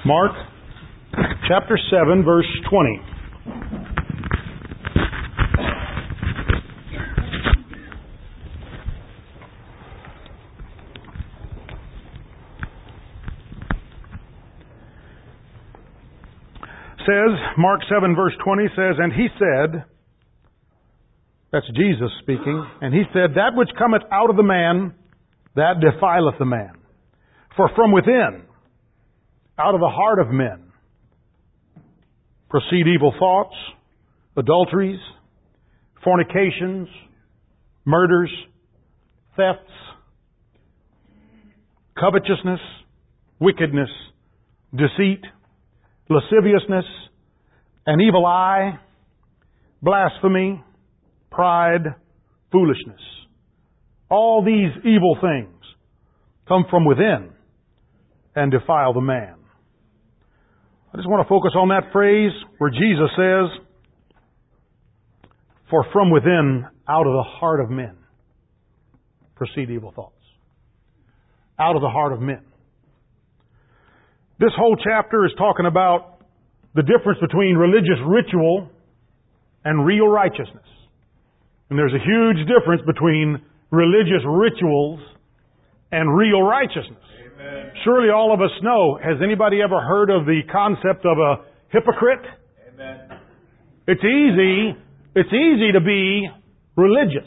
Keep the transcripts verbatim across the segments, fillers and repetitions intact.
Mark chapter seven, verse twenty. Says, Mark seven, verse twenty says, and he said, that's Jesus speaking, and he said, that which cometh out of the man, that defileth the man. For from within, out of the heart of men, proceed evil thoughts, adulteries, fornications, murders, thefts, covetousness, wickedness, deceit, lasciviousness, an evil eye, blasphemy, pride, foolishness. All these evil things come from within and defile the man. I just want to focus on that phrase where Jesus says, for from within, out of the heart of men, proceed evil thoughts. Out of the heart of men. This whole chapter is talking about the difference between religious ritual and real righteousness. And there's a huge difference between religious rituals and real righteousness. Amen. Surely all of us know, has anybody ever heard of the concept of a hypocrite? Amen. It's easy, it's easy to be religious.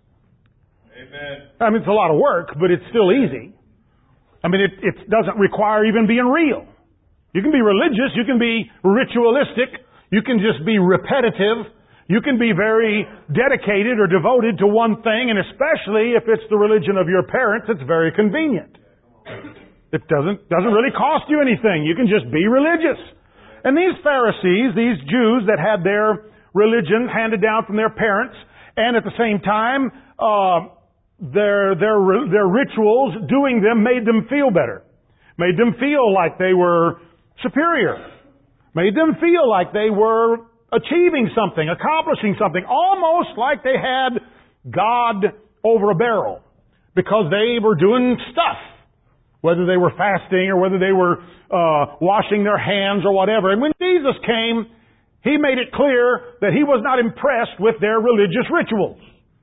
Amen. I mean, it's a lot of work, but it's still easy. I mean, it, it doesn't require even being real. You can be religious, you can be ritualistic, you can just be repetitive, you can be very dedicated or devoted to one thing, and especially if it's the religion of your parents, it's very convenient. It doesn't, doesn't really cost you anything. You can just be religious. And these Pharisees, these Jews that had their religion handed down from their parents, and at the same time, uh, their, their, their rituals, doing them, made them feel better. Made them feel like they were superior. Made them feel like they were achieving something, accomplishing something, almost like they had God over a barrel, because they were doing stuff, whether they were fasting or whether they were uh, washing their hands or whatever. And when Jesus came, He made it clear that He was not impressed with their religious rituals.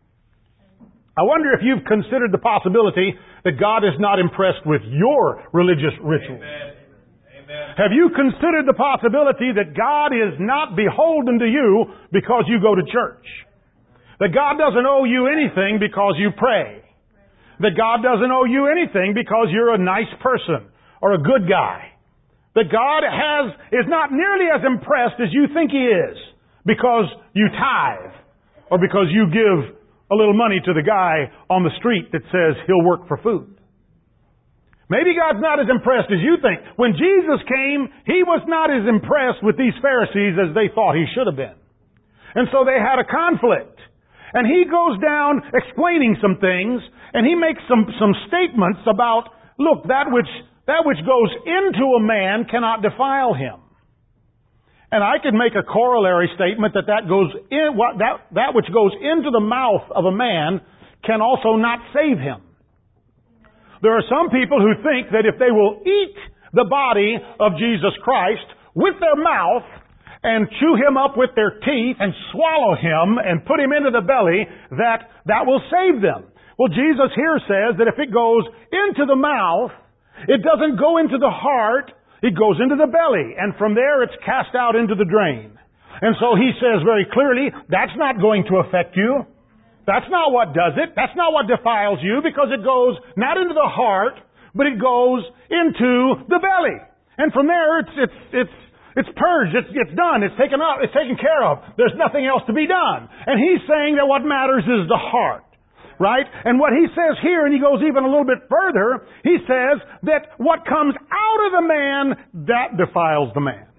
I wonder if you've considered the possibility that God is not impressed with your religious rituals. Amen. Amen. Have you considered the possibility that God is not beholden to you because you go to church? That God doesn't owe you anything because you pray? That God doesn't owe you anything because you're a nice person or a good guy? That God has is not nearly as impressed as you think He is because you tithe or because you give a little money to the guy on the street that says he'll work for food. Maybe God's not as impressed as you think. When Jesus came, He was not as impressed with these Pharisees as they thought He should have been. And so they had a conflict. And He goes down explaining some things, and He makes some, some statements about, look, that which, that which goes into a man cannot defile him. And I could make a corollary statement that that goes in, what, that, that which goes into the mouth of a man can also not save him. There are some people who think that if they will eat the body of Jesus Christ with their mouth and chew Him up with their teeth and swallow Him and put Him into the belly, that that will save them. Well, Jesus here says that if it goes into the mouth, it doesn't go into the heart, it goes into the belly, and from there it's cast out into the drain. And so He says very clearly, that's not going to affect you. That's not what does it. That's not what defiles you, because it goes not into the heart, but it goes into the belly. And from there it's it's it's it's purged, it's it's done, it's taken up, it's taken care of. There's nothing else to be done. And He's saying that what matters is the heart. Right? And what He says here, and He goes even a little bit further, He says that what comes out of the man, that defiles the man.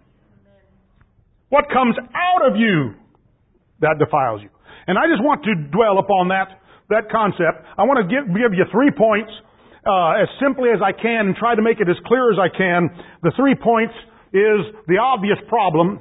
What comes out of you, that defiles you. And I just want to dwell upon that, that concept. I want to give, give you three points, uh, as simply as I can, and try to make it as clear as I can. The three points is the obvious problem,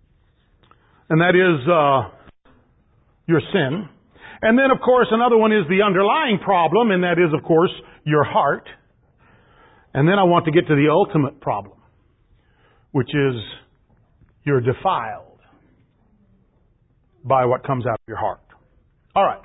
and that is uh, your sin. And then, of course, another one is the underlying problem, and that is, of course, your heart. And then I want to get to the ultimate problem. which is you're defiled by what comes out of your heart. All right.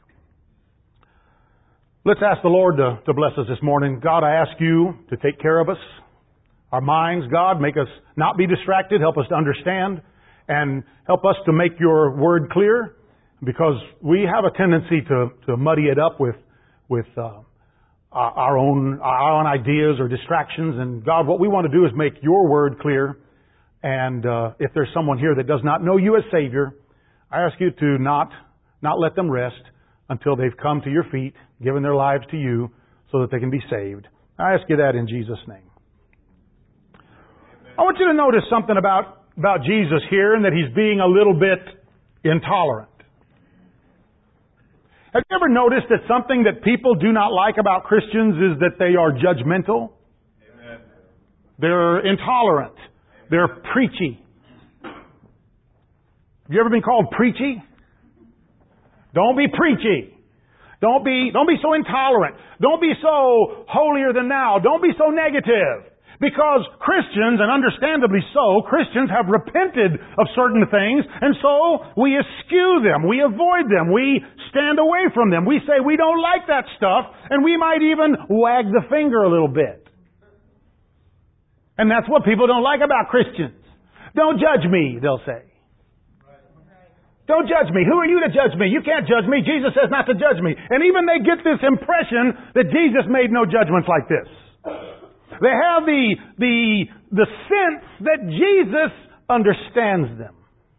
Let's ask the Lord to, to bless us this morning. God, I ask you to take care of us, our minds. God, make us not be distracted. Help us to understand and help us to make your word clear, because we have a tendency to, to muddy it up with, with uh, our own, our own ideas or distractions. And God, what we want to do is make your word clear. And uh, if there's someone here that does not know you as Savior, I ask you to not, not let them rest until they've come to your feet, given their lives to you, so that they can be saved. I ask you that in Jesus' name. I want you to notice something about, about Jesus here, and that He's being a little bit intolerant. Have you ever noticed that something that people do not like about Christians is that they are judgmental? Amen. They're intolerant. They're preachy. Have you ever been called preachy? Don't be preachy. Don't be, don't be so intolerant. Don't be so holier than thou. Don't be so negative. Because Christians, and understandably so, Christians have repented of certain things, and so we eschew them, we avoid them, we stand away from them. We say we don't like that stuff, and we might even wag the finger a little bit. And that's what people don't like about Christians. Don't judge me, they'll say. Don't judge me. Who are you to judge me? You can't judge me. Jesus says not to judge me. And even they get this impression that Jesus made no judgments like this. They have the, the, the sense that Jesus understands them.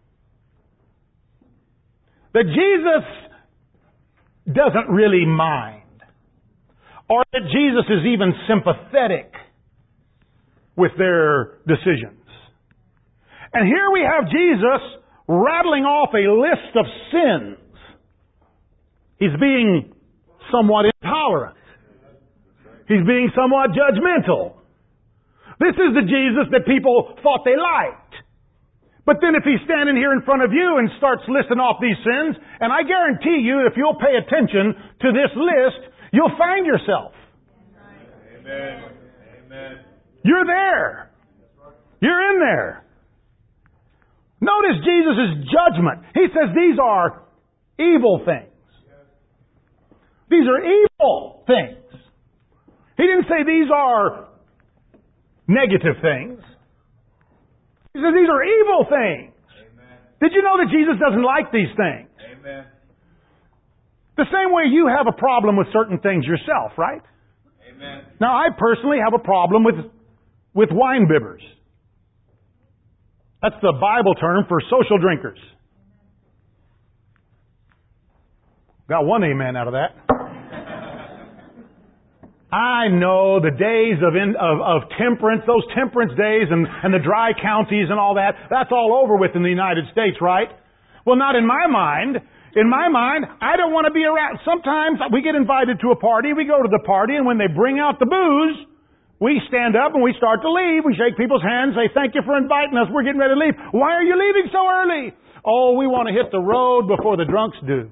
That Jesus doesn't really mind. Or that Jesus is even sympathetic with their decisions. And here we have Jesus rattling off a list of sins. He's being somewhat intolerant. He's being somewhat judgmental. This is the Jesus that people thought they liked. But then if He's standing here in front of you and starts listing off these sins, and I guarantee you, if you'll pay attention to this list, you'll find yourself. Amen. Amen. You're there. You're in there. Notice Jesus' judgment. He says these are evil things. These are evil things. He didn't say these are negative things. He says these are evil things. Amen. Did you know that Jesus doesn't like these things? Amen. The same way you have a problem with certain things yourself, right? Amen. Now, I personally have a problem with, with wine bibbers. That's the Bible term for social drinkers. Got one amen out of that. I know the days of, in, of, of temperance, those temperance days and, and the dry counties and all that, that's all over with in the United States, right? Well, not in my mind. In my mind, I don't want to be around. Sometimes we get invited to a party, we go to the party, and when they bring out the booze, we stand up and we start to leave. We shake people's hands, say, thank you for inviting us. We're getting ready to leave. Why are you leaving so early? Oh, we want to hit the road before the drunks do.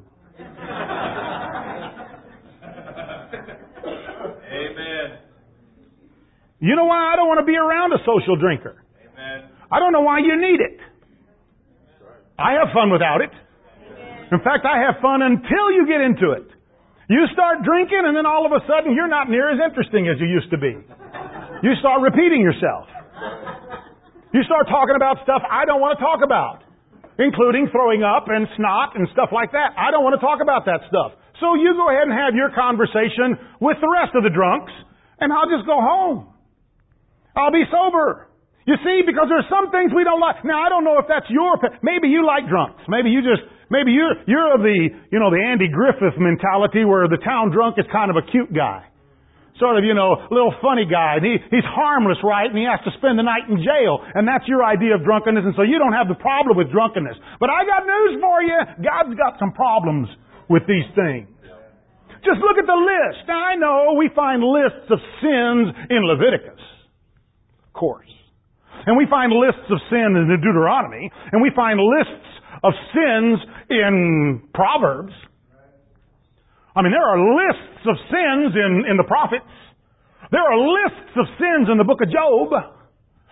Amen. You know why I don't want to be around a social drinker? Amen. I don't know why you need it. I have fun without it. In fact, I have fun until you get into it. You start drinking and then all of a sudden you're not near as interesting as you used to be. You start repeating yourself. You start talking about stuff I don't want to talk about, including throwing up and snot and stuff like that. I don't want to talk about that stuff. So you go ahead and have your conversation with the rest of the drunks, and I'll just go home. I'll be sober. You see, because there's some things we don't like. Now, I don't know if that's your... Maybe you like drunks. Maybe you just... Maybe you're, you're of the, you know, the Andy Griffith mentality where the town drunk is kind of a cute guy. Sort of, you know, little funny guy. And he, he's harmless, right? And he has to spend the night in jail. And that's your idea of drunkenness. And so you don't have the problem with drunkenness. But I got news for you. God's got some problems with these things. Just look at the list. Now, I know we find lists of sins in Leviticus. Of course. And we find lists of sin in Deuteronomy. And we find lists of sins in Proverbs. I mean, there are lists of sins in, in the prophets. There are lists of sins in the book of Job.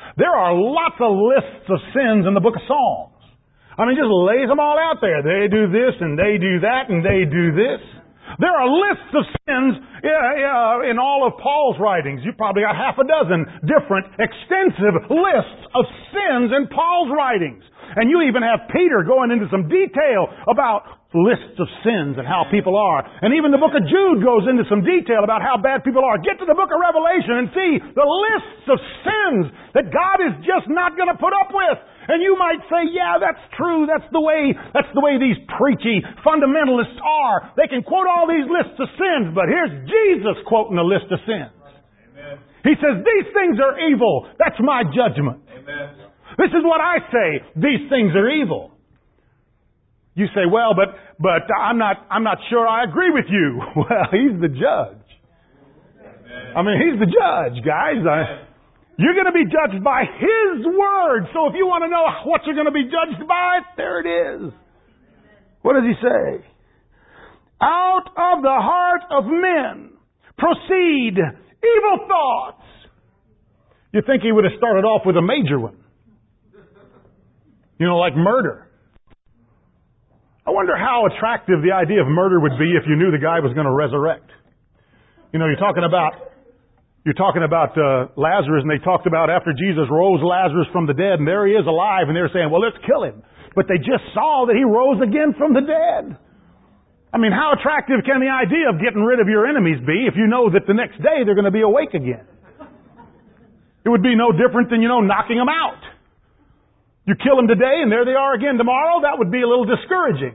There are lots of lists of sins in the book of Psalms. I mean, just lays them all out there. They do this and they do that and they do this. There are lists of sins in all of Paul's writings. You probably got half a dozen different extensive lists of sins in Paul's writings. And you even have Peter going into some detail about lists of sins and how people are. And even the book of Jude goes into some detail about how bad people are. Get to the book of Revelation and see the lists of sins that God is just not going to put up with. And you might say, yeah, that's true. That's the way, that's the way these preachy fundamentalists are. They can quote all these lists of sins, but here's Jesus quoting a list of sins. Amen. He says, these things are evil. That's my judgment. Amen. This is what I say. These things are evil. You say, well, but, but I'm not, I'm not sure I agree with you. Well, He's the judge. Amen. I mean, He's the judge, guys. I, you're going to be judged by His Word. So if you want to know what you're going to be judged by, there it is. What does He say? Out of the heart of men proceed evil thoughts. You'd think He would have started off with a major one. You know, like murder. I wonder how attractive the idea of murder would be if you knew the guy was going to resurrect. You know, you're talking about you're talking about uh, Lazarus, and they talked about after Jesus rose Lazarus from the dead, and there he is alive, and they're saying, well, let's kill him. But they just saw that he rose again from the dead. I mean, how attractive can the idea of getting rid of your enemies be if you know that the next day they're going to be awake again? It would be no different than, you know, knocking them out. You kill them today and there they are again tomorrow, that would be a little discouraging.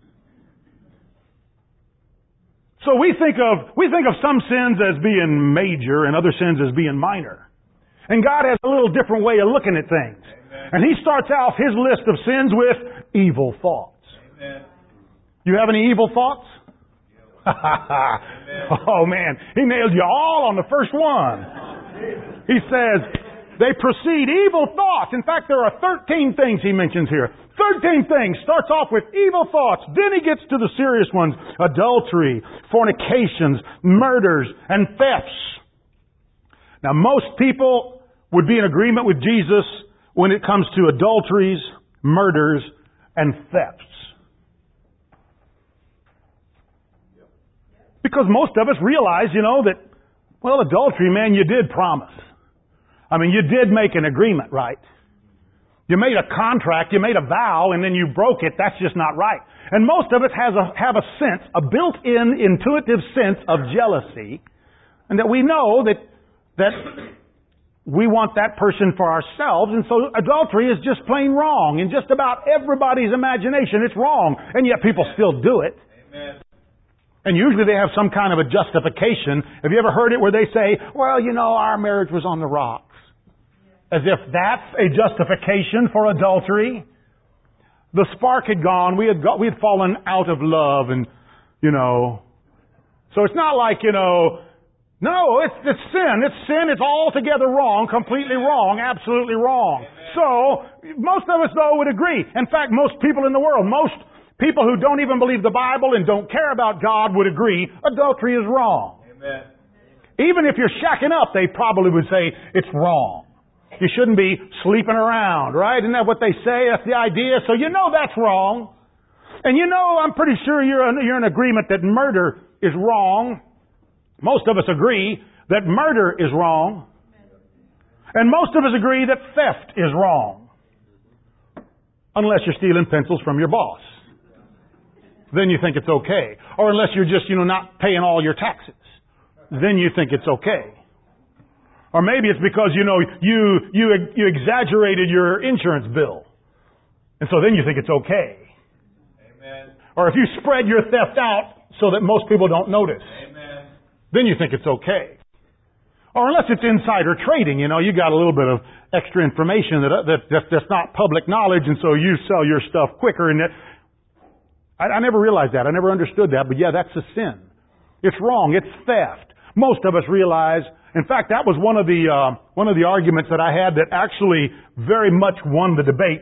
So we think of, we think of some sins as being major and other sins as being minor. And God has a little different way of looking at things. Amen. And He starts off His list of sins with evil thoughts. Amen. You have any evil thoughts? Oh man, He nailed you all on the first one. He says, they proceed evil thoughts. In fact, there are thirteen things He mentions here. thirteen things. Starts off with evil thoughts. Then He gets to the serious ones. Adultery, fornications, murders, and thefts. Now, most people would be in agreement with Jesus when it comes to adulteries, murders, and thefts. Because most of us realize, you know, that, well, adultery, man, you did promise. I mean, you did make an agreement, right? You made a contract, you made a vow, and then you broke it. That's just not right. And most of us has a, have a sense, a built-in intuitive sense of jealousy, and that we know that, that we want that person for ourselves, and so adultery is just plain wrong. In just about everybody's imagination, it's wrong, and yet people still do it. Amen. And usually they have some kind of a justification. Have you ever heard it where they say, well, you know, our marriage was on the rocks? As if that's a justification for adultery. The spark had gone. We had got, we had fallen out of love, and, you know. So it's not like, you know, no, it's, it's sin. It's sin. It's altogether wrong, completely wrong, absolutely wrong. Amen. So most of us, though, would agree. In fact, most people in the world, most people who don't even believe the Bible and don't care about God would agree adultery is wrong. Amen. Even if you're shacking up, they probably would say it's wrong. You shouldn't be sleeping around, right? Isn't that what they say? That's the idea. So you know that's wrong. And you know, I'm pretty sure you're in, you're in agreement that murder is wrong. Most of us agree that murder is wrong. And most of us agree that theft is wrong. Unless you're stealing pencils from your boss. Then you think it's okay. Or unless you're just, you know, not paying all your taxes. Then you think it's okay. Or maybe it's because, you know, you, you, you exaggerated your insurance bill. And so then you think it's okay. Amen. Or if you spread your theft out so that most people don't notice. Amen. Then you think it's okay. Or unless it's insider trading, you know, you got a little bit of extra information that, that, that that's not public knowledge, and so you sell your stuff quicker. And it, I, I never realized that. I never understood that. But yeah, that's a sin. It's wrong. It's theft. Most of us realize. In fact, that was one of the uh, one of the arguments that I had that actually very much won the debate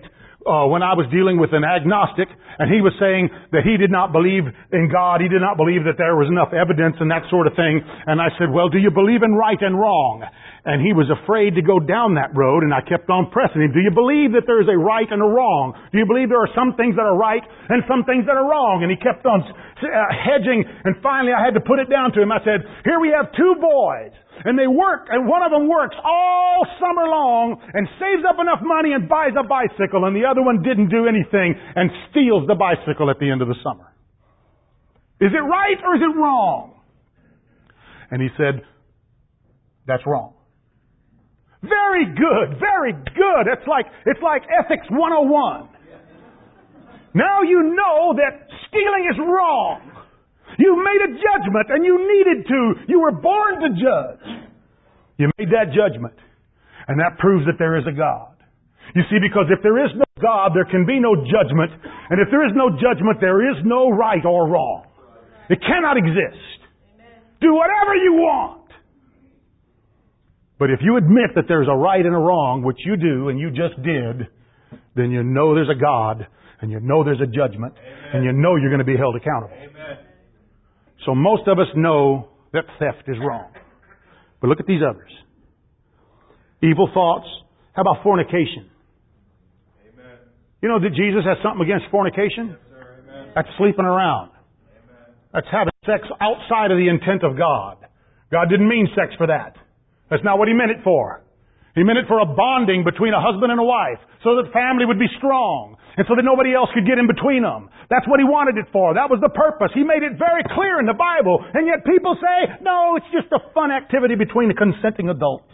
uh, when I was dealing with an agnostic, and he was saying that he did not believe in God. He did not believe that there was enough evidence and that sort of thing. And I said, well, do you believe in right and wrong? And he was afraid to go down that road, and I kept on pressing him. Do you believe that there is a right and a wrong? Do you believe there are some things that are right and some things that are wrong? And he kept on uh, hedging, and finally I had to put it down to him. I said, here we have two boys, and they work, and one of them works all summer long and saves up enough money and buys a bicycle, and the other one didn't do anything and steals the bicycle at the end of the summer. Is it right or is it wrong? And he said, that's wrong. Very good, very good. It's like, it's like ethics one oh one. Now you know that stealing is wrong. You made a judgment and you needed to. You were born to judge. You made that judgment. And that proves that there is a God. You see, because if there is no God, there can be no judgment. And if there is no judgment, there is no right or wrong. It cannot exist. Do whatever you want. But if you admit that there's a right and a wrong, which you do and you just did, then you know there's a God, and you know there's a judgment, Amen. And you know you're going to be held accountable. Amen. So most of us know that theft is wrong. But look at these others. Evil thoughts. How about fornication? Amen. You know that Jesus has something against fornication? Yes, sir. Amen. That's sleeping around. Amen. That's having sex outside of the intent of God. God didn't mean sex for that. That's not what He meant it for. He meant it for a bonding between a husband and a wife, so that family would be strong, and so that nobody else could get in between them. That's what He wanted it for. That was the purpose. He made it very clear in the Bible, and yet people say, no, it's just a fun activity between the consenting adults.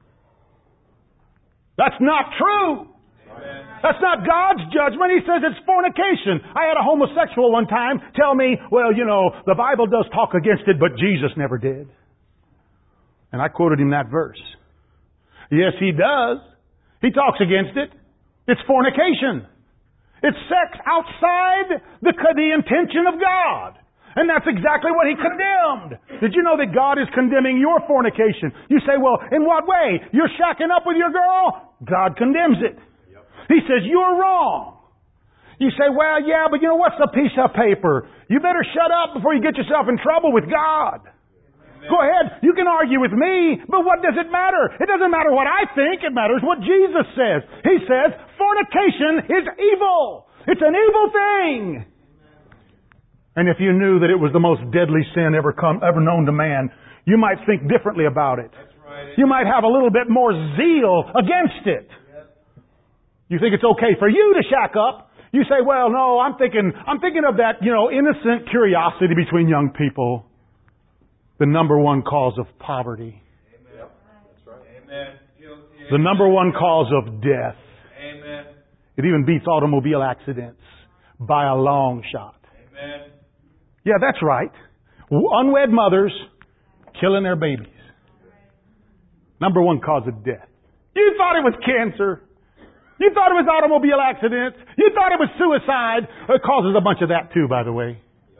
That's not true. Amen. That's not God's judgment. He says it's fornication. I had a homosexual one time tell me, well, you know, the Bible does talk against it, but Jesus never did. And I quoted him that verse. Yes, He does. He talks against it. It's fornication. It's sex outside the, the intention of God. And that's exactly what He condemned. Did you know that God is condemning your fornication? You say, well, in what way? You're shacking up with your girl? God condemns it. Yep. He says, you're wrong. You say, well, yeah, but you know, what's a piece of paper? You better shut up before you get yourself in trouble with God. Go ahead. You can argue with me, but what does it matter? It doesn't matter what I think. It matters what Jesus says. He says fornication is evil. It's an evil thing. And if you knew that it was the most deadly sin ever come, ever known to man, you might think differently about it. That's right. You might have a little bit more zeal against it. You think it's okay for you to shack up. You say, well, no, I'm thinking, I'm thinking of that, you know, innocent curiosity between young people. The number one cause of poverty. Amen. That's right. Amen. The number one cause of death. Amen. It even beats automobile accidents by a long shot. Amen. Yeah, that's right. Unwed mothers killing their babies. Number one cause of death. You thought it was cancer. You thought it was automobile accidents. You thought it was suicide. It causes a bunch of that too, by the way.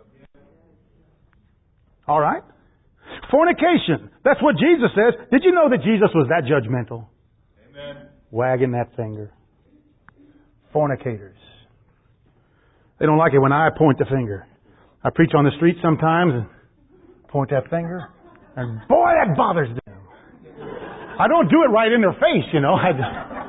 All right. Fornication. That's what Jesus says. Did you know that Jesus was that judgmental? Amen. Wagging that finger. Fornicators. They don't like it when I point the finger. I preach on the street sometimes and point that finger. And boy, that bothers them. I don't do it right in their face, you know. I,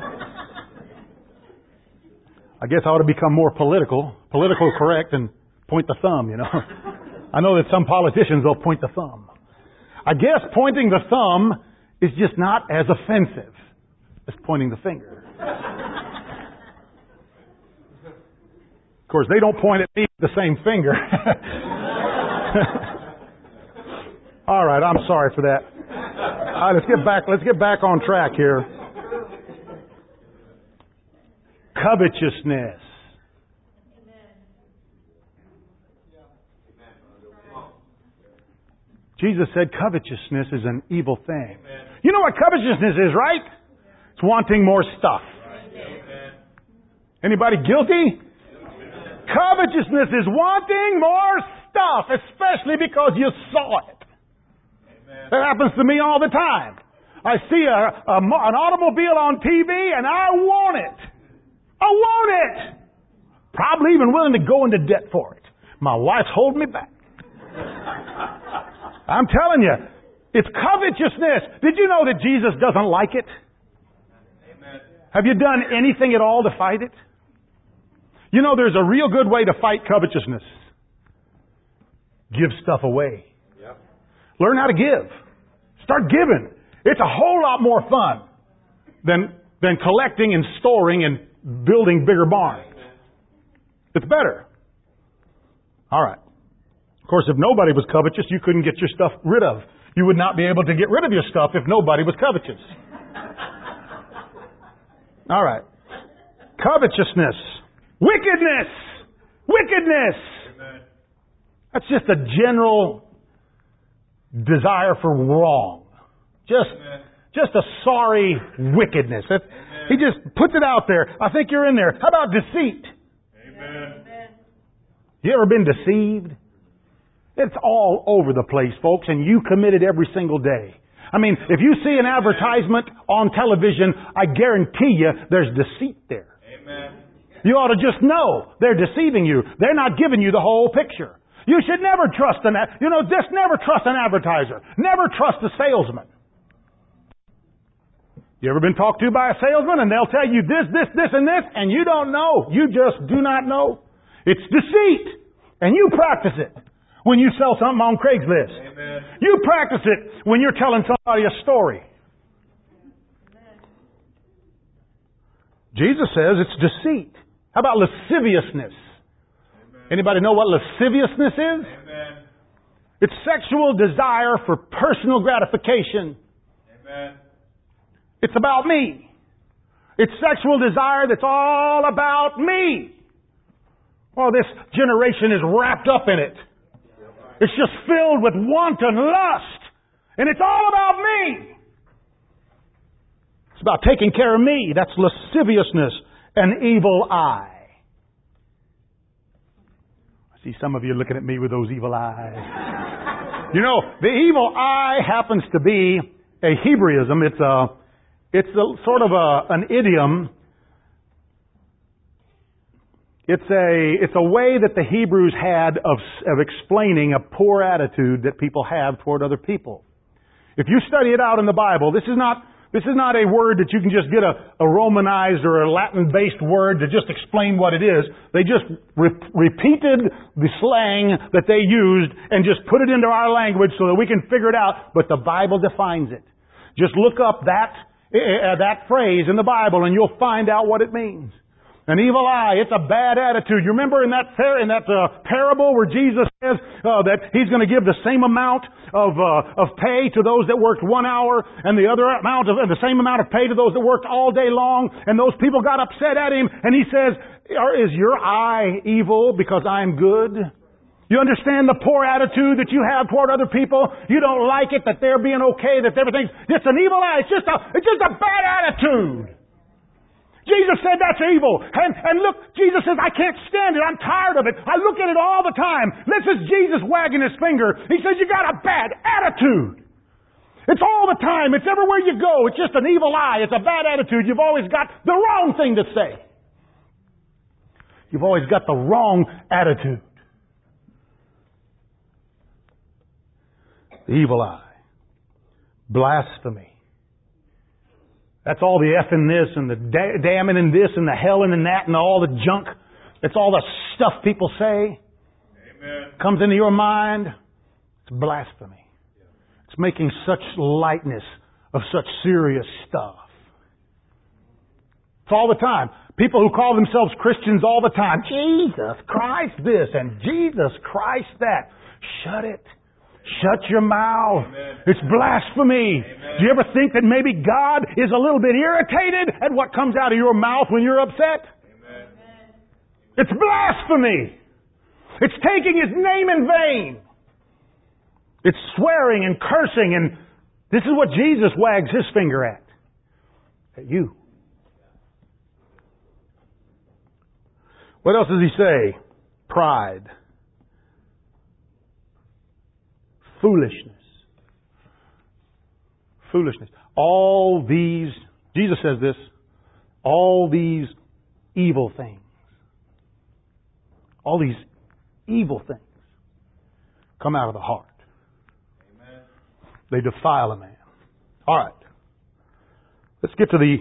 I guess I ought to become more political. Political correct and point the thumb, you know. I know that some politicians will point the thumb. I guess pointing the thumb is just not as offensive as pointing the finger. Of course, they don't point at me with the same finger. All right, I'm sorry for that. All right, let's get back. Let's get back on track here. Covetousness. Jesus said covetousness is an evil thing. Amen. You know what covetousness is, right? It's wanting more stuff. Amen. Anybody guilty? Amen. Covetousness is wanting more stuff, especially because you saw it. Amen. That happens to me all the time. I see a, a, an automobile on T V and I want it. I want it. Probably even willing to go into debt for it. My wife's holding me back. I'm telling you, it's covetousness. Did you know that Jesus doesn't like it? Amen. Have you done anything at all to fight it? You know, there's a real good way to fight covetousness. Give stuff away. Yep. Learn how to give. Start giving. It's a whole lot more fun than, than collecting and storing and building bigger barns. It's better. All right. Of course, if nobody was covetous, you couldn't get your stuff rid of. You would not be able to get rid of your stuff if nobody was covetous. All right. Covetousness. Wickedness. Wickedness. Amen. That's just a general desire for wrong. Just, Amen. just a sorry wickedness. That, he just puts it out there. I think you're in there. How about deceit? Amen. You ever been deceived? It's all over the place, folks, and you commit it every single day. I mean, if you see an advertisement on television, I guarantee you there's deceit there. Amen. You ought to just know they're deceiving you. They're not giving you the whole picture. You should never trust an, you know, just never trust an advertiser. Never trust a salesman. You ever been talked to by a salesman and they'll tell you this, this, this, and this, and you don't know. You just do not know. It's deceit. And you practice it when you sell something on Craigslist. Amen. You practice it when you're telling somebody a story. Amen. Jesus says it's deceit. How about lasciviousness? Amen. Anybody know what lasciviousness is? Amen. It's sexual desire for personal gratification. Amen. It's about me. It's sexual desire that's all about me. Well, this generation is wrapped up in it. It's just filled with wanton lust. And it's all about me. It's about taking care of me. That's lasciviousness, an evil eye. I see some of you looking at me with those evil eyes. You know, the evil eye happens to be a Hebraism. It's a, it's a sort of a, an idiom. It's a, it's a way that the Hebrews had of, of explaining a poor attitude that people have toward other people. If you study it out in the Bible, this is not, this is not a word that you can just get a, a Romanized or a Latin-based word to just explain what it is. They just re- repeated the slang that they used and just put it into our language so that we can figure it out, but the Bible defines it. Just look up that, uh, that phrase in the Bible and you'll find out what it means. An evil eye, it's a bad attitude. You remember in that par- in that uh, parable where Jesus says uh, that He's going to give the same amount of uh, of pay to those that worked one hour, and the other amount of and the same amount of pay to those that worked all day long. And those people got upset at Him, and He says, "Is your eye evil because I'm good?" You understand the poor attitude that you have toward other people? You don't like it that they're being okay, that everything's it's an evil eye. It's just a it's just a bad attitude. Jesus said that's evil. And, and look, Jesus says, I can't stand it. I'm tired of it. I look at it all the time. This is Jesus wagging his finger. He says, you got a bad attitude. It's all the time. It's everywhere you go. It's just an evil eye. It's a bad attitude. You've always got the wrong thing to say. You've always got the wrong attitude. The evil eye. Blasphemy. That's all the effing this and the da- damning and this and the helling and that and all the junk. It's all the stuff people say. Amen. Comes into your mind. It's blasphemy. Yeah. It's making such lightness of such serious stuff. It's all the time. People who call themselves Christians all the time. Jesus Christ this and Jesus Christ that. Shut it. Shut your mouth. Amen. It's blasphemy. Amen. Do you ever think that maybe God is a little bit irritated at what comes out of your mouth when you're upset? Amen. It's blasphemy. It's taking His name in vain. It's swearing and cursing, and this is what Jesus wags His finger at. At you. What else does He say? Pride. Foolishness. Foolishness. All these, Jesus says this, all these evil things. All these evil things come out of the heart. Amen. They defile a man. All right. Let's get to the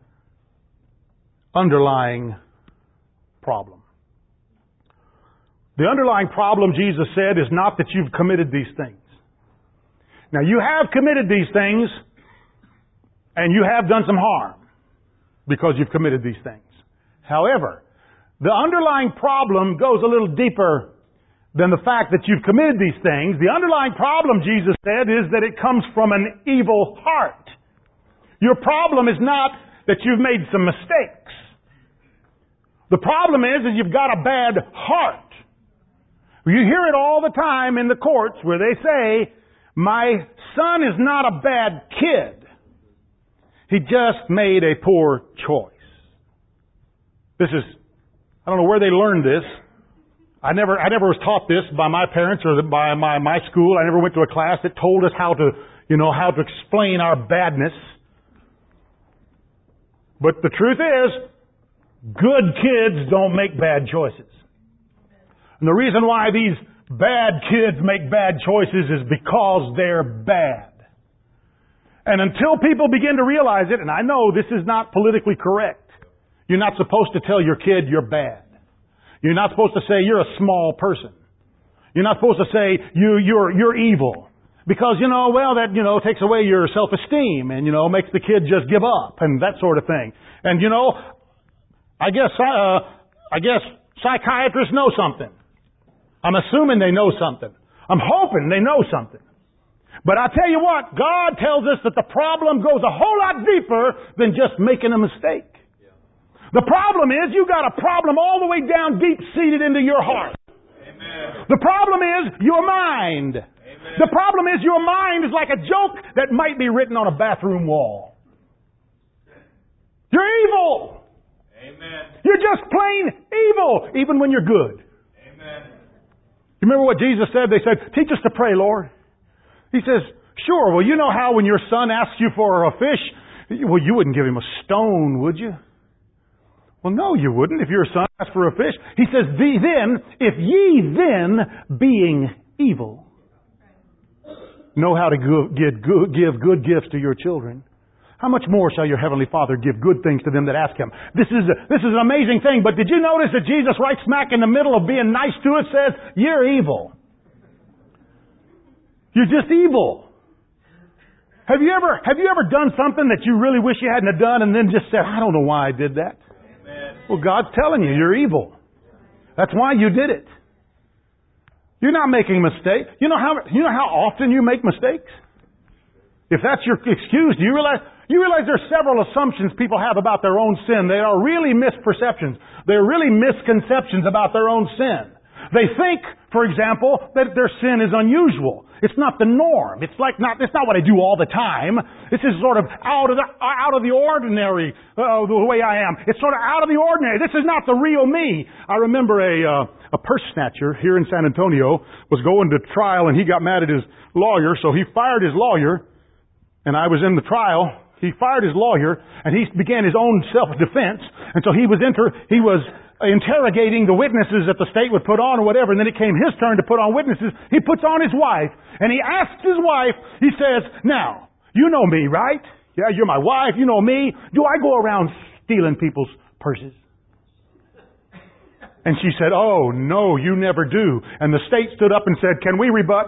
underlying problem. The underlying problem, Jesus said, is not that you've committed these things. Now, you have committed these things, and you have done some harm because you've committed these things. However, the underlying problem goes a little deeper than the fact that you've committed these things. The underlying problem, Jesus said, is that it comes from an evil heart. Your problem is not that you've made some mistakes. The problem is that you've got a bad heart. You hear it all the time in the courts where they say, my son is not a bad kid. He just made a poor choice. This is, I don't know where they learned this. I never, I never was taught this by my parents or by my, my school. I never went to a class that told us how to, you know, how to explain our badness. But the truth is, good kids don't make bad choices. And the reason why these bad kids make bad choices is because they're bad. And until people begin to realize it, and I know this is not politically correct, you're not supposed to tell your kid you're bad. You're not supposed to say you're a small person. You're not supposed to say you, you're, you're evil. Because, you know, well, that, you know, takes away your self-esteem and, you know, makes the kid just give up and that sort of thing. And, you know, I guess, uh, I guess psychiatrists know something. I'm assuming they know something. I'm hoping they know something. But I tell you what, God tells us that the problem goes a whole lot deeper than just making a mistake. Yeah. The problem is you got a problem all the way down deep-seated into your heart. Amen. The problem is your mind. Amen. The problem is your mind is like a joke that might be written on a bathroom wall. You're evil. Amen. You're just plain evil, even when you're good. Amen. You remember what Jesus said? They said, teach us to pray, Lord. He says, sure. Well, you know how when your son asks you for a fish, well, you wouldn't give him a stone, would you? Well, no, you wouldn't if your son asked for a fish. He says, then, if ye then, being evil, know how to give good gifts to your children, how much more shall your heavenly Father give good things to them that ask Him? This is a, this is an amazing thing, but did you notice that Jesus right smack in the middle of being nice to us says, you're evil. You're just evil. Have you ever, have you ever done something that you really wish you hadn't have done and then just said, I don't know why I did that? Amen. Well, God's telling you, you're evil. That's why you did it. You're not making a mistake. You know how, you know how often you make mistakes? If that's your excuse, do you realize, you realize there's several assumptions people have about their own sin. They are really misperceptions. They're really misconceptions about their own sin. They think, for example, that their sin is unusual. It's not the norm. It's like not, it's not what I do all the time. This is sort of out of the, out of the ordinary, uh, the way I am. It's sort of out of the ordinary. This is not the real me. I remember a, uh, a purse snatcher here in San Antonio was going to trial and he got mad at his lawyer, so he fired his lawyer, and I was in the trial. He fired his lawyer and he began his own self-defense, and so he was inter, he was interrogating the witnesses that the state would put on or whatever, and then it came his turn to put on witnesses. He puts on his wife, and he asks his wife, he says, now, you know me, right? Yeah, you're my wife, you know me. Do I go around stealing people's purses? And she said, oh, no, you never do. And the state stood up and said, can we rebut?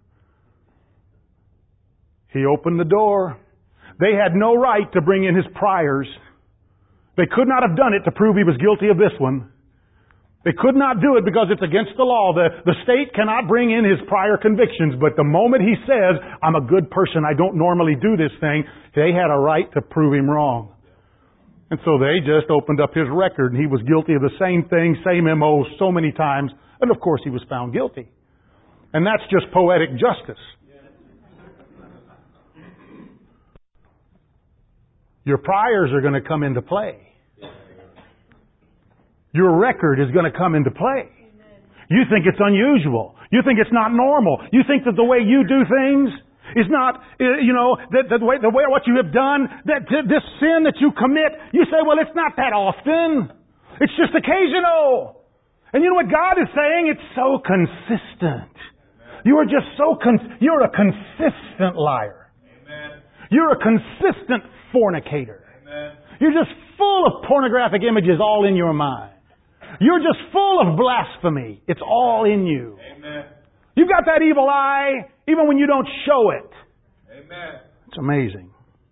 He opened the door. They had no right to bring in his priors. They could not have done it to prove he was guilty of this one. They could not do it because it's against the law. The, the state cannot bring in his prior convictions. But the moment he says, I'm a good person, I don't normally do this thing, they had a right to prove him wrong. And so they just opened up his record, and he was guilty of the same thing, same M O so many times. And of course he was found guilty. And that's just poetic justice. Your priors are going to come into play. Your record is going to come into play. You think it's unusual. You think it's not normal. You think that the way you do things is not, you know, that the way, the way what you have done, that this sin that you commit, you say, well, it's not that often. It's just occasional. And you know what God is saying? It's so consistent. You are just so, con- you're a consistent liar. Amen. You're a consistent fornicator. Amen. You're just full of pornographic images all in your mind. You're just full of blasphemy. It's all in you. Amen. You've got that evil eye even when you don't show it. Amen. It's amazing.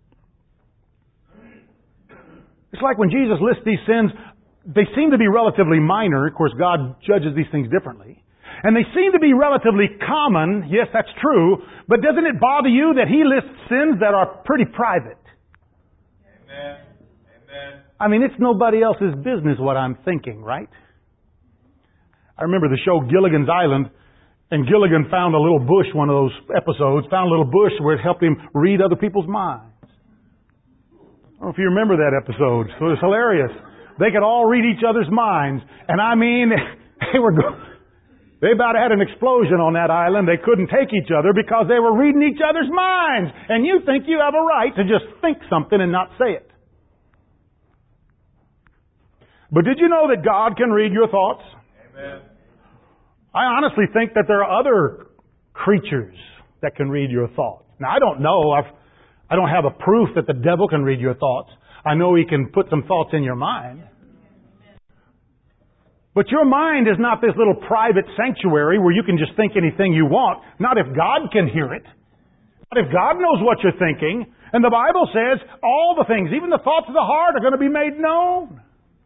It's like when Jesus lists these sins, they seem to be relatively minor. Of course, God judges these things differently. And they seem to be relatively common. Yes, that's true. But doesn't it bother you that He lists sins that are pretty private? Amen. Amen. I mean, it's nobody else's business what I'm thinking, right? I remember the show Gilligan's Island, and Gilligan found a little bush, one of those episodes, found a little bush where it helped him read other people's minds. I don't know if you remember that episode. So it was hilarious. They could all read each other's minds. And I mean, they were go- they about had an explosion on that island. They couldn't take each other because they were reading each other's minds. And you think you have a right to just think something and not say it. But did you know that God can read your thoughts? Amen. I honestly think that there are other creatures that can read your thoughts. Now, I don't know. I've, I don't have a proof that the devil can read your thoughts. I know he can put some thoughts in your mind. But your mind is not this little private sanctuary where you can just think anything you want. Not if God can hear it. Not if God knows what you're thinking. And the Bible says all the things, even the thoughts of the heart, are going to be made known.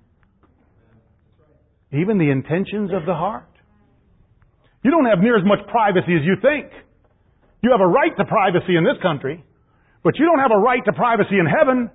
Even the intentions of the heart. You don't have near as much privacy as you think. You have a right to privacy in this country, but you don't have a right to privacy in heaven.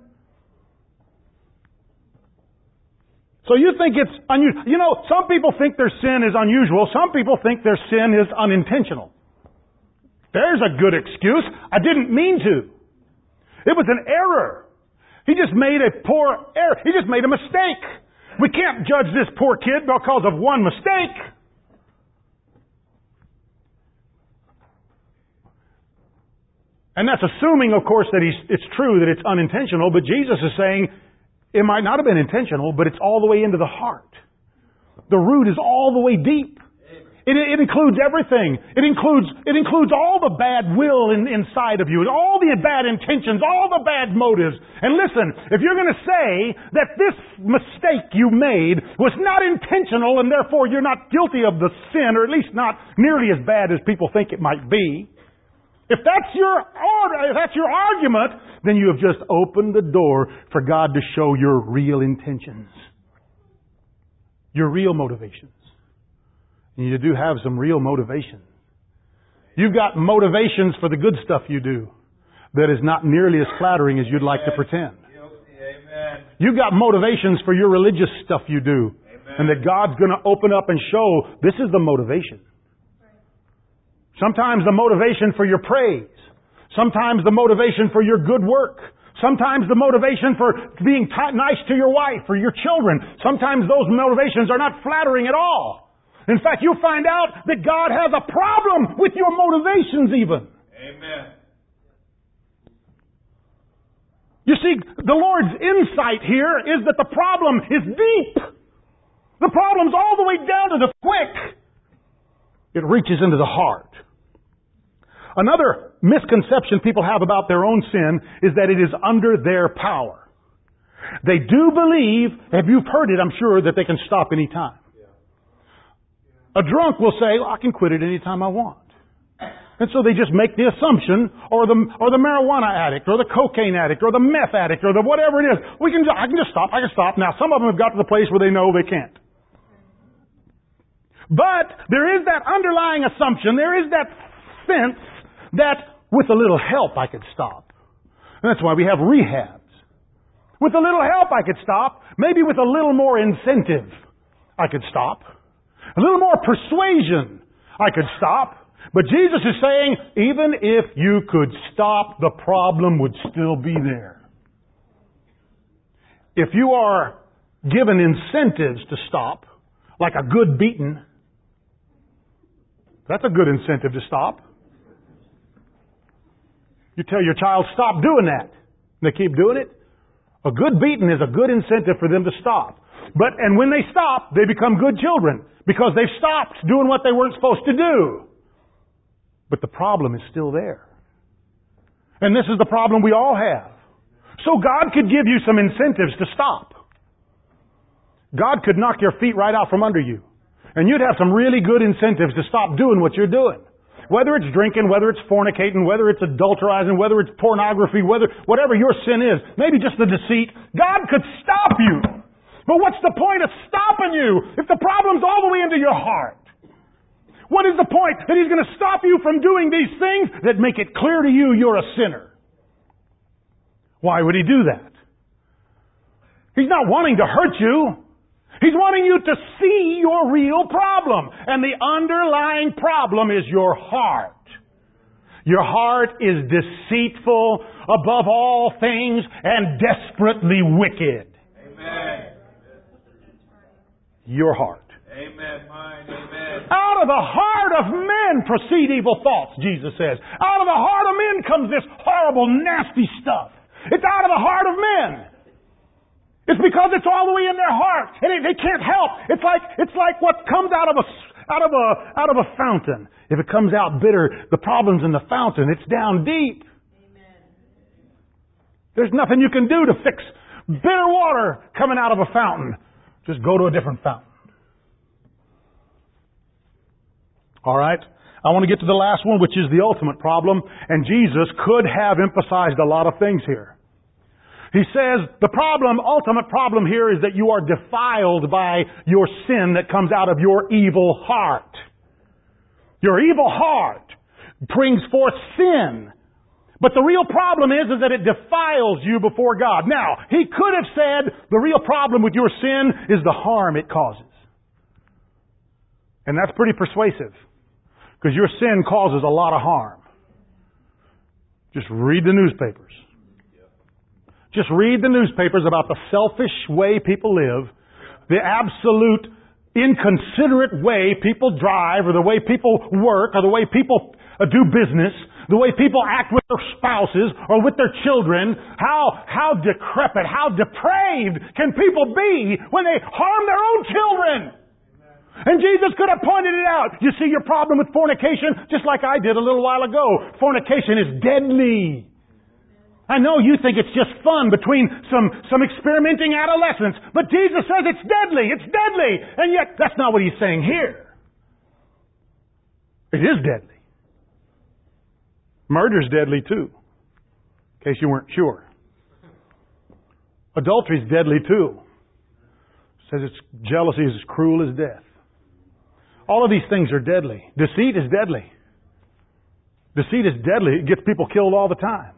So you think it's unusual. You know, some people think their sin is unusual. Some people think their sin is unintentional. There's a good excuse. I didn't mean to. It was an error. He just made a poor error. He just made a mistake. We can't judge this poor kid because of one mistake. And that's assuming, of course, that he's, it's true that it's unintentional, but Jesus is saying it might not have been intentional, but it's all the way into the heart. The root is all the way deep. It, it includes everything. It includes, it includes all the bad will in, inside of you, all the bad intentions, all the bad motives. And listen, if you're going to say that this mistake you made was not intentional and therefore you're not guilty of the sin, or at least not nearly as bad as people think it might be, if that's your order, if that's your argument, then you have just opened the door for God to show your real intentions. Your real motivations. And you do have some real motivations. You've got motivations for the good stuff you do that is not nearly as flattering as you'd like to pretend. Amen. You've got motivations for your religious stuff you do. Amen. And that God's going to open up and show this is the motivation. Sometimes the motivation for your praise. Sometimes the motivation for your good work. Sometimes the motivation for being t- nice to your wife or your children. Sometimes those motivations are not flattering at all. In fact, you'll find out that God has a problem with your motivations even. Amen. You see, the Lord's insight here is that the problem is deep. The problem's all the way down to the quick. It reaches into the heart. Another misconception people have about their own sin is that it is under their power. They do believe, if you've heard it, I'm sure, that they can stop any time. A drunk will say, well, I can quit it any time I want. And so they just make the assumption, or the or the marijuana addict, or the cocaine addict, or the meth addict, or the whatever it is. We can, I can just stop, I can stop. Now, some of them have got to the place where they know they can't. But there is that underlying assumption, there is that sense that with a little help I could stop. And that's why we have rehabs. With a little help I could stop. Maybe with a little more incentive I could stop. A little more persuasion I could stop. But Jesus is saying, even if you could stop, the problem would still be there. If you are given incentives to stop, like a good beating, that's a good incentive to stop. You tell your child, stop doing that. And they keep doing it. A good beating is a good incentive for them to stop. But, and when they stop, they become good children because they've stopped doing what they weren't supposed to do. But the problem is still there. And this is the problem we all have. So God could give you some incentives to stop. God could knock your feet right out from under you. And you'd have some really good incentives to stop doing what you're doing. Whether it's drinking, whether it's fornicating, whether it's adulterizing, whether it's pornography, whether, whatever your sin is, maybe just the deceit, God could stop you. But what's the point of stopping you if the problem's all the way into your heart? What is the point that He's going to stop you from doing these things that make it clear to you you're a sinner? Why would He do that? He's not wanting to hurt you. He's wanting you to see your real problem. And the underlying problem is your heart. Your heart is deceitful above all things and desperately wicked. Amen. Your heart. Amen. Mine. Amen. Out of the heart of men proceed evil thoughts, Jesus says. Out of the heart of men comes this horrible, nasty stuff. It's out of the heart of men. It's because it's all the way in their heart, and they, they can't help. It's like it's like what comes out of a out of a out of a fountain. If it comes out bitter, the problem's in the fountain. It's down deep. Amen. There's nothing you can do to fix bitter water coming out of a fountain. Just go to a different fountain. All right. I want to get to the last one, which is the ultimate problem, and Jesus could have emphasized a lot of things here. He says the problem, ultimate problem here is that you are defiled by your sin that comes out of your evil heart. Your evil heart brings forth sin. But the real problem is, is that it defiles you before God. Now, He could have said the real problem with your sin is the harm it causes. And that's pretty persuasive. Because your sin causes a lot of harm. Just read the newspapers. Just read the newspapers about the selfish way people live, the absolute inconsiderate way people drive, or the way people work, or the way people uh, do business, the way people act with their spouses or with their children. How, how decrepit, how depraved can people be when they harm their own children? And Jesus could have pointed it out. You see your problem with fornication, just like I did a little while ago. Fornication is deadly. I know you think it's just fun between some, some experimenting adolescents, but Jesus says it's deadly, it's deadly, and yet that's not what He's saying here. It is deadly. Murder's deadly too, in case you weren't sure. Adultery's deadly too. It says it's jealousy is as cruel as death. All of these things are deadly. Deceit is deadly. Deceit is deadly. It gets people killed all the time.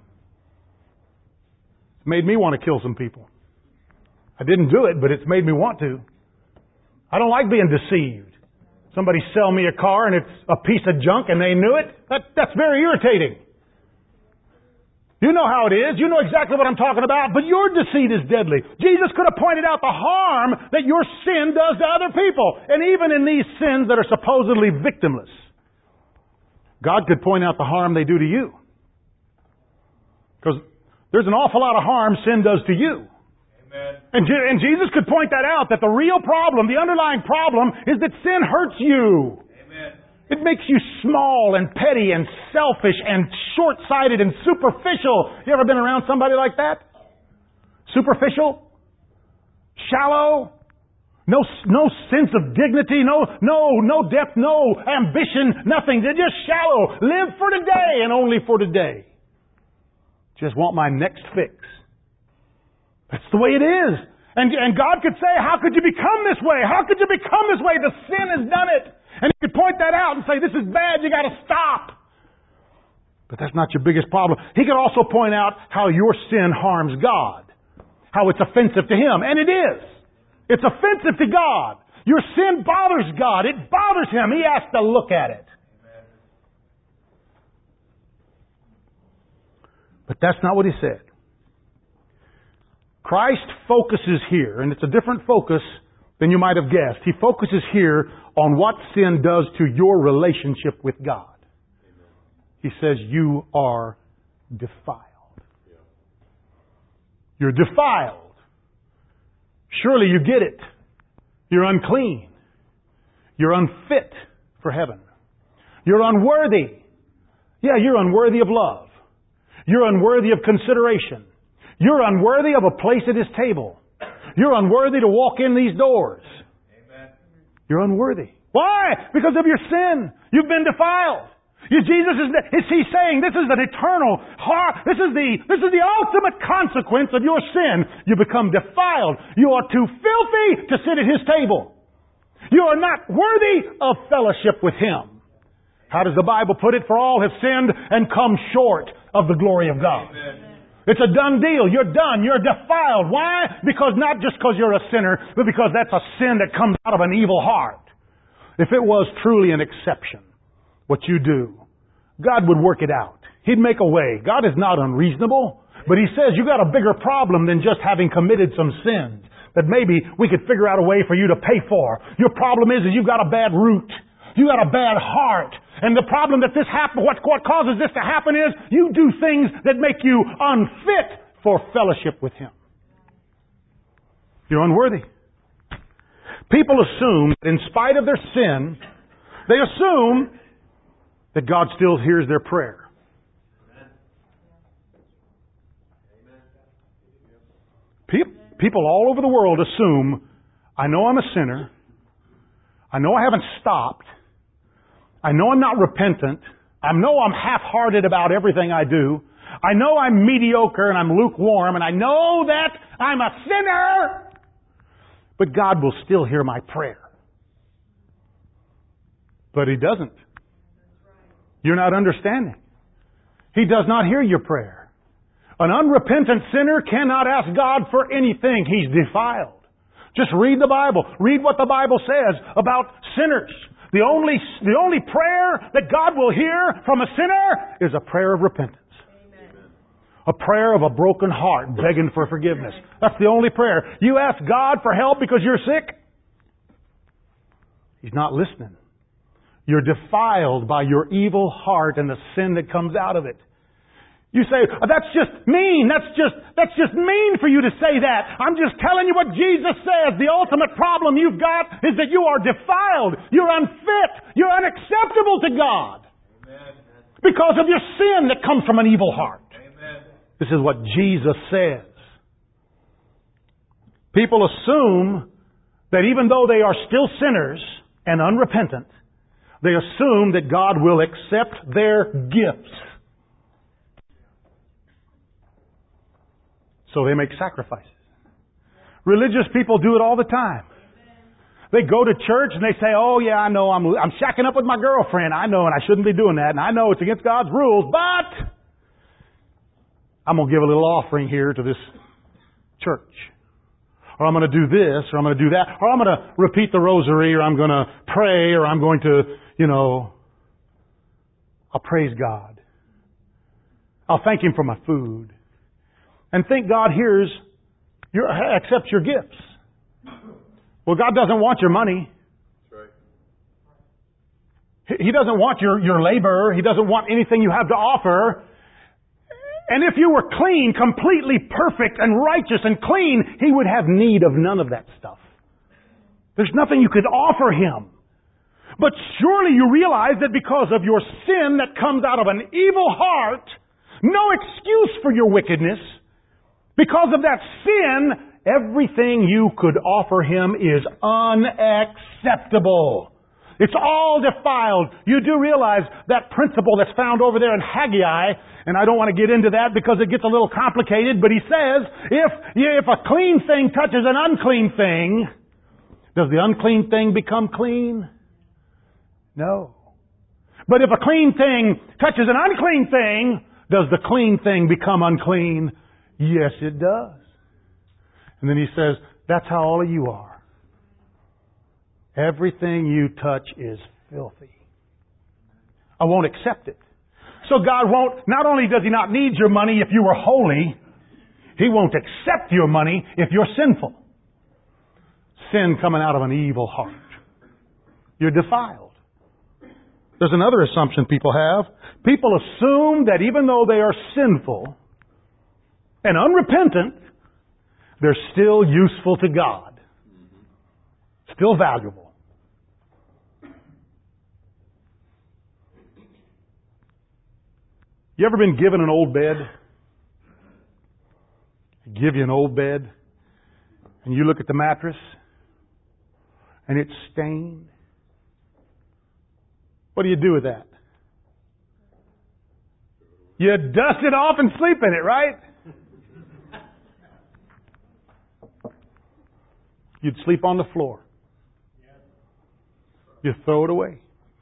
Made me want to kill some people. I didn't do it, but it's made me want to. I don't like being deceived. Somebody sell me a car and it's a piece of junk and they knew it. That, that's very irritating. You know how it is. You know exactly what I'm talking about. But your deceit is deadly. Jesus could have pointed out the harm that your sin does to other people. And even in these sins that are supposedly victimless, God could point out the harm they do to you. Because there's an awful lot of harm sin does to you. Amen. And, Je- and Jesus could point that out, that the real problem, the underlying problem, is that sin hurts you. Amen. It makes you small and petty and selfish and short-sighted and superficial. You ever been around somebody like that? Superficial? Shallow? No, no sense of dignity, no, no, no depth, no ambition, nothing. They're just shallow. Live for today and only for today. Just want my next fix. That's the way it is. And, and God could say, how could you become this way? How could you become this way? The sin has done it. And He could point that out and say, this is bad, you got to stop. But that's not your biggest problem. He could also point out how your sin harms God. How it's offensive to Him. And it is. It's offensive to God. Your sin bothers God. It bothers Him. He has to look at it. But that's not what He said. Christ focuses here, and it's a different focus than you might have guessed. He focuses here on what sin does to your relationship with God. He says, you are defiled. You're defiled. Surely you get it. You're unclean. You're unfit for heaven. You're unworthy. Yeah, you're unworthy of love. You're unworthy of consideration. You're unworthy of a place at His table. You're unworthy to walk in these doors. Amen. You're unworthy. Why? Because of your sin. You've been defiled. You, Jesus is, is He saying this is an eternal, this is the, this is the ultimate consequence of your sin. You become defiled. You are too filthy to sit at His table. You are not worthy of fellowship with Him. How does the Bible put it? For all have sinned and come short of the glory of God. Amen. It's a done deal. You're done. You're defiled. Why? Because not just because you're a sinner, but because that's a sin that comes out of an evil heart. If it was truly an exception, what you do, God would work it out. He'd make a way. God is not unreasonable, but He says you got a bigger problem than just having committed some sins that maybe we could figure out a way for you to pay for. Your problem is, is you've got a bad root. You got a bad heart. And the problem that this happen, what, what causes this to happen is you do things that make you unfit for fellowship with Him. You're unworthy. People assume, in spite of their sin, they assume that God still hears their prayer. People all over the world assume, I know I'm a sinner. I know I haven't stopped. I know I'm not repentant. I know I'm half-hearted about everything I do. I know I'm mediocre and I'm lukewarm, and I know that I'm a sinner. But God will still hear my prayer. But He doesn't. You're not understanding. He does not hear your prayer. An unrepentant sinner cannot ask God for anything. He's defiled. Just read the Bible. Read what the Bible says about sinners. The only, the only prayer that God will hear from a sinner is a prayer of repentance. Amen. A prayer of a broken heart begging for forgiveness. That's the only prayer. You ask God for help because you're sick, He's not listening. You're defiled by your evil heart and the sin that comes out of it. You say, oh, that's just mean. That's just, that's just mean for you to say that. I'm just telling you what Jesus says. The ultimate problem you've got is that you are defiled. You're unfit. You're unacceptable to God. Amen. Because of your sin that comes from an evil heart. Amen. This is what Jesus says. People assume that even though they are still sinners and unrepentant, they assume that God will accept their gifts. So they make sacrifices. Religious people do it all the time. They go to church and they say, oh yeah, I know I'm, I'm shacking up with my girlfriend. I know, and I shouldn't be doing that. And I know it's against God's rules, but I'm going to give a little offering here to this church. Or I'm going to do this, or I'm going to do that. Or I'm going to repeat the rosary, or I'm going to pray, or I'm going to, you know, I'll praise God. I'll thank Him for my food. And think God hears, your, accepts your gifts. Well, God doesn't want your money. That's right. He doesn't want your, your labor. He doesn't want anything you have to offer. And if you were clean, completely perfect and righteous and clean, He would have need of none of that stuff. There's nothing you could offer Him. But surely you realize that because of your sin that comes out of an evil heart, no excuse for your wickedness, because of that sin, everything you could offer Him is unacceptable. It's all defiled. You do realize that principle that's found over there in Haggai, and I don't want to get into that because it gets a little complicated, but he says, if, if a clean thing touches an unclean thing, does the unclean thing become clean? No. But if a clean thing touches an unclean thing, does the clean thing become unclean? Yes, it does. And then he says, that's how all of you are. Everything you touch is filthy. I won't accept it. So God won't, not only does He not need your money if you were holy, He won't accept your money if you're sinful. Sin coming out of an evil heart. You're defiled. There's another assumption people have. People assume that even though they are sinful and unrepentant, they're still useful to God. Still valuable. You ever been given an old bed? Give you an old bed, and you look at the mattress, and it's stained. What do you do with that? You dust it off and sleep in it, right? You'd sleep on the floor. You throw it away.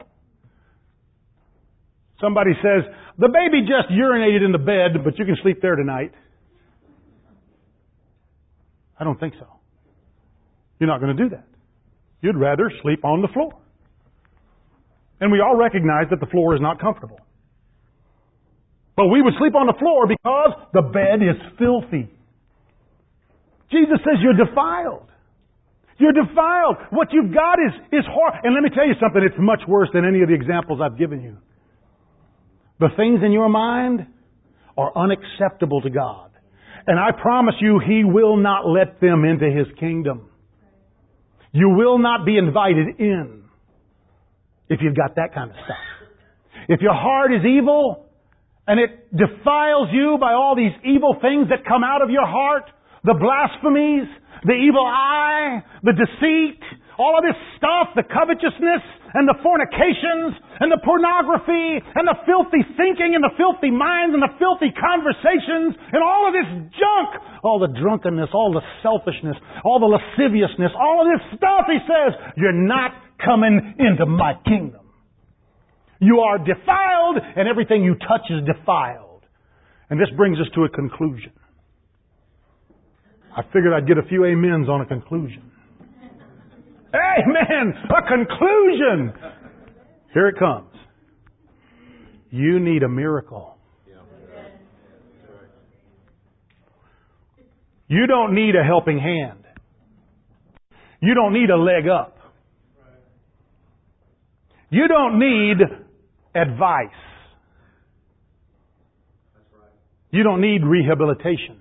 Somebody says, the baby just urinated in the bed, but you can sleep there tonight. I don't think so. You're not going to do that. You'd rather sleep on the floor. And we all recognize that the floor is not comfortable. But we would sleep on the floor because the bed is filthy. Jesus says you're defiled. You're defiled. What you've got is, is horrible. And let me tell you something, it's much worse than any of the examples I've given you. The things in your mind are unacceptable to God. And I promise you, He will not let them into His kingdom. You will not be invited in if you've got that kind of stuff. If your heart is evil and it defiles you by all these evil things that come out of your heart, the blasphemies, the evil eye, the deceit, all of this stuff, the covetousness and the fornications and the pornography and the filthy thinking and the filthy minds and the filthy conversations and all of this junk, all the drunkenness, all the selfishness, all the lasciviousness, all of this stuff, He says, you're not coming into my kingdom. You are defiled and everything you touch is defiled. And this brings us to a conclusion. I figured I'd get a few amens on a conclusion. Amen! A conclusion! Here it comes. You need a miracle. You don't need a helping hand. You don't need a leg up. You don't need advice. You don't need rehabilitation.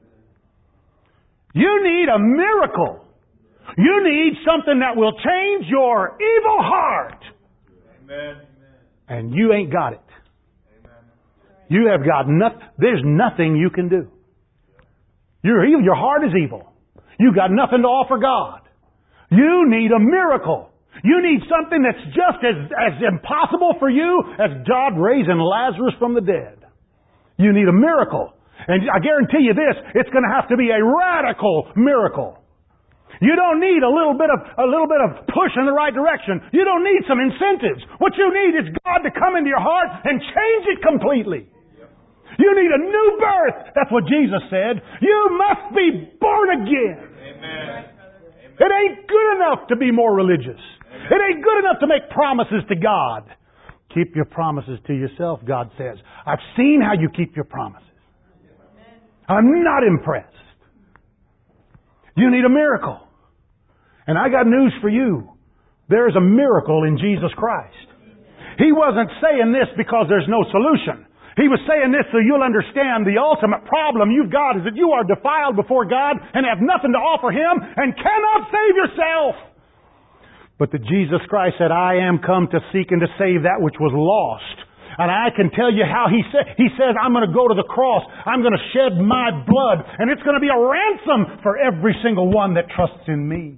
You need a miracle. You need something that will change your evil heart. Amen. And you ain't got it. You have got nothing. There's nothing you can do. You're evil. Your heart is evil. You've got nothing to offer God. You need a miracle. You need something that's just as, as impossible for you as God raising Lazarus from the dead. You need a miracle. And I guarantee you this, it's going to have to be a radical miracle. You don't need a little bit of a little bit of push in the right direction. You don't need some incentives. What you need is God to come into your heart and change it completely. You need a new birth. That's what Jesus said. You must be born again. Amen. It ain't good enough to be more religious. It ain't good enough to make promises to God. Keep your promises to yourself, God says. I've seen how you keep your promises. I'm not impressed. You need a miracle. And I got news for you. There's a miracle in Jesus Christ. He wasn't saying this because there's no solution. He was saying this so you'll understand the ultimate problem you've got is that you are defiled before God and have nothing to offer Him and cannot save yourself. But that Jesus Christ said, I am come to seek and to save that which was lost. And I can tell you how He said, He says, I'm going to go to the cross. I'm going to shed my blood. And it's going to be a ransom for every single one that trusts in me.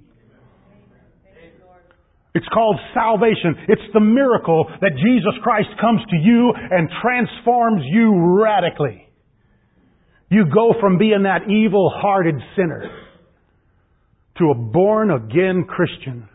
It's called salvation. It's the miracle that Jesus Christ comes to you and transforms you radically. You go from being that evil-hearted sinner to a born-again Christian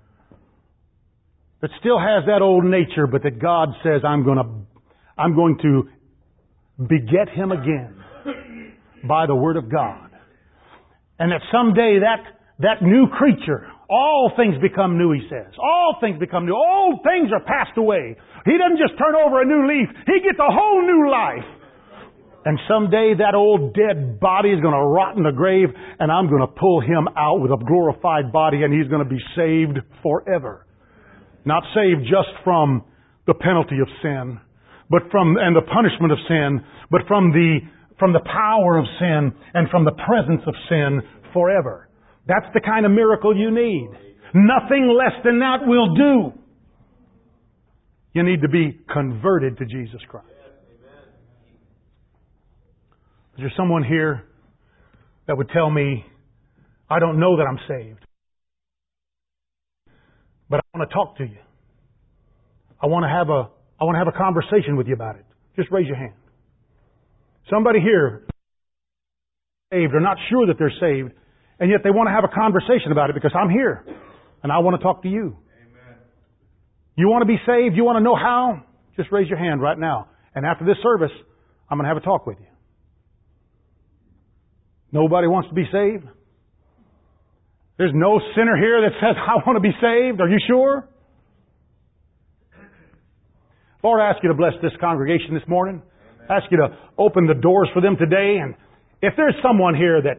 that still has that old nature, but that God says, I'm going to, I'm going to beget him again by the Word of God. And that someday that, that new creature, all things become new, He says. All things become new. Old things are passed away. He doesn't just turn over a new leaf. He gets a whole new life. And someday that old dead body is going to rot in the grave, and I'm going to pull him out with a glorified body, and he's going to be saved forever. Not saved just from the penalty of sin, but from, and the punishment of sin, but from the, from the power of sin and from the presence of sin forever. That's the kind of miracle you need. Nothing less than that will do. You need to be converted to Jesus Christ. Is there someone here that would tell me, I don't know that I'm saved, but I want to talk to you. I want to have a, I want to have a conversation with you about it. Just raise your hand. Somebody here saved or not sure that they're saved, and yet they want to have a conversation about it because I'm here and I want to talk to you. Amen. You want to be saved? You want to know how? Just raise your hand right now. And after this service, I'm going to have a talk with you. Nobody wants to be saved? There's no sinner here that says, I want to be saved. Are you sure? Lord, I ask you to bless this congregation this morning. I ask you to open the doors for them today. And if there's someone here that